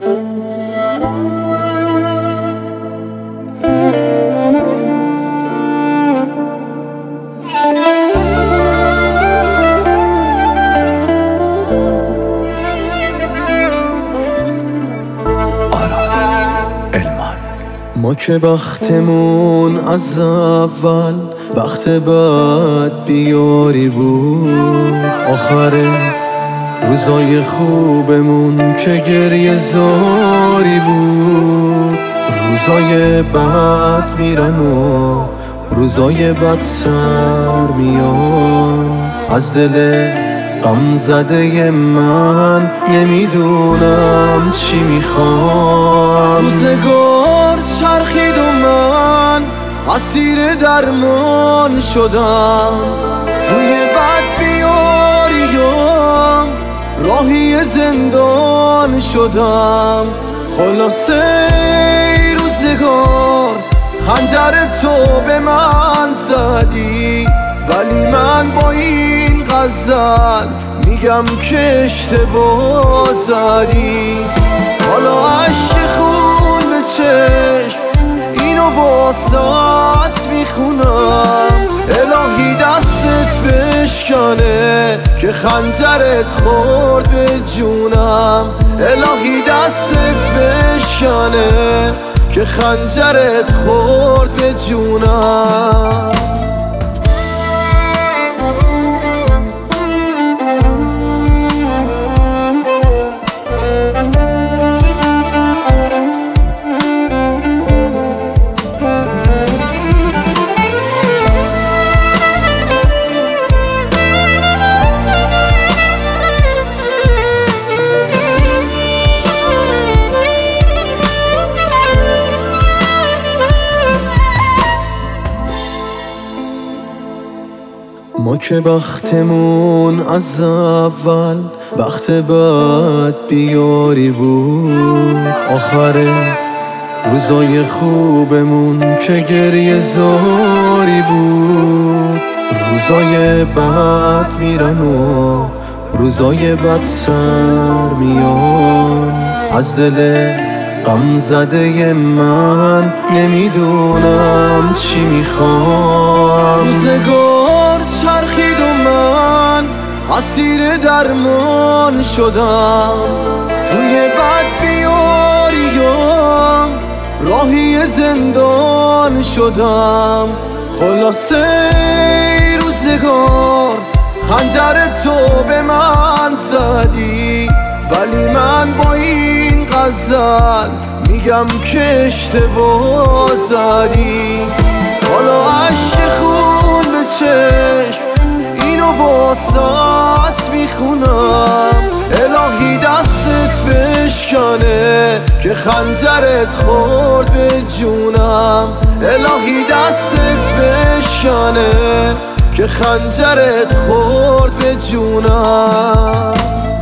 ما که بختمون از اول بخت بد بیاری بود، آخر روزای خوبمون که گریه زاری بود. روزای بد میرن و روزای بد سر میان، از دل غم زده من نمیدونم چی میخوام. روزگار چرخید و من اسیر درمان شدم، توی بد بیاریم راهی زندان شدم. خلاصه روزگار خنجر تو به من زدی، ولی من با این غزل میگم که اشتباه زدی. حالا عشق خون به چشم اینو واسات میخونم، الهی دستت بشکنه که خنجرت خورد به جونم. الهی دستت بشکنه که خنجرت خورد به جونم. ما که بختمون از اول بخت بد بیاری بود، آخر روزای خوبمون که گریه زاری بود. روزای بد میرن و روزای بد سر میان، از دل غم زده من نمیدونم چی میخوام. روزگار چرخید و من اسیر درمان شدم، توی بد بیاریم راهی زندان شدم. خلاصه روزگار خنجر تو به من زدی، ولی من با این غزل میگم که اشتباه زدی. حالا عشق خون به چشم اینو واسات میخونم، الهی دستت بشکنه که خنجرت خورد به جونم. الهی دستت بشکنه که خنجرت خورد به جونم.